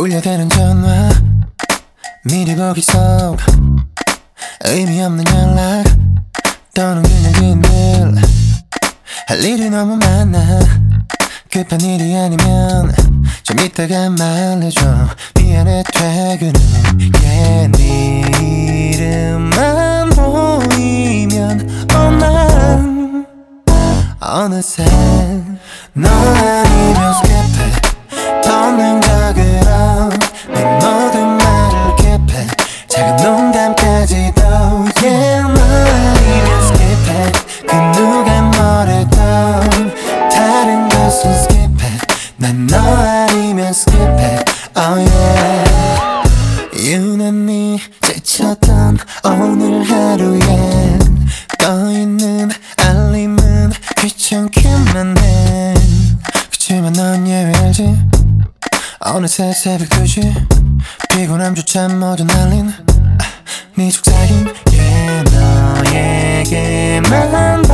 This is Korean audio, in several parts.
울려대는 전화 미리 보기 속 의미 없는 연락 또는 그냥 그늘 할 일이 너무 많아 급한 일이 아니면 좀 이따가 말해줘 미안해 퇴근 후에 네 이름만 보이면 난 어느새 너 아니면 skip 덮는 격으로 내 모든 말을 킵해 작은 농담까지도 yeah 너 아니면 skip 그 누가 뭐래도 다른 것은 skip 난 너 아니면 skip oh yeah 유난히 지쳤던 오늘 하루엔 떠있는 알림은 귀찮기만 해 그치만 넌 예외알지 어느새 새벽 2시 피곤함 조차 모두 날린 네 속삭임 yeah 너에게만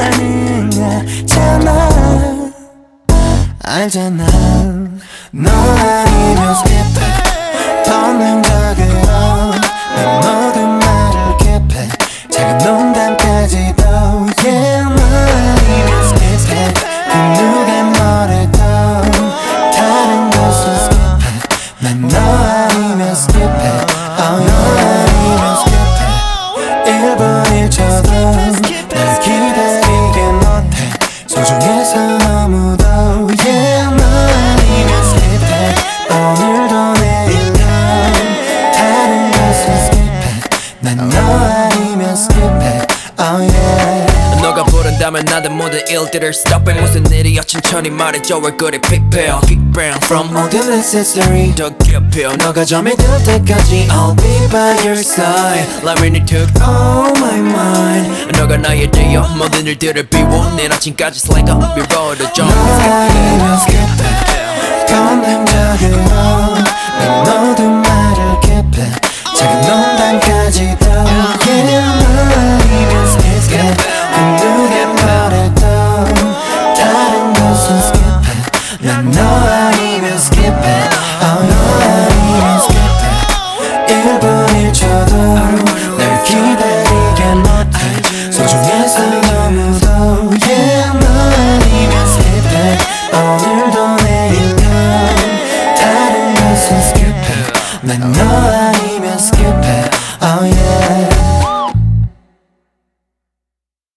반응하잖아 알잖아 너 아니면 skip 덮는 격으로 내 모든 말을 킵해 작은 농담까지도 yeah 너 아니면 skip 그 누가 뭐래도 다른 것은 skip 난 너 아니면 skip oh 너 아니면 skip 1분 1초도 날 기다리게 못해 소중해서 너무도 yeah 너 아니면 skip 오늘도 내일도 다른 것은 skip 난 너 아니면 skip oh yeah 너가 부른다면 나도 모든 일들을 stop 해 무슨 일이야 천천히 말해줘 얼굴에 픽필 Kickback from all the necessary 더 깊여 너가 잠이 들 때까지 I'll be by your side Like when you took all my mind 너가 나의 대여 모든 일들을 비워 내일 아침까지 slang up 미뤄도 좀 너 아니면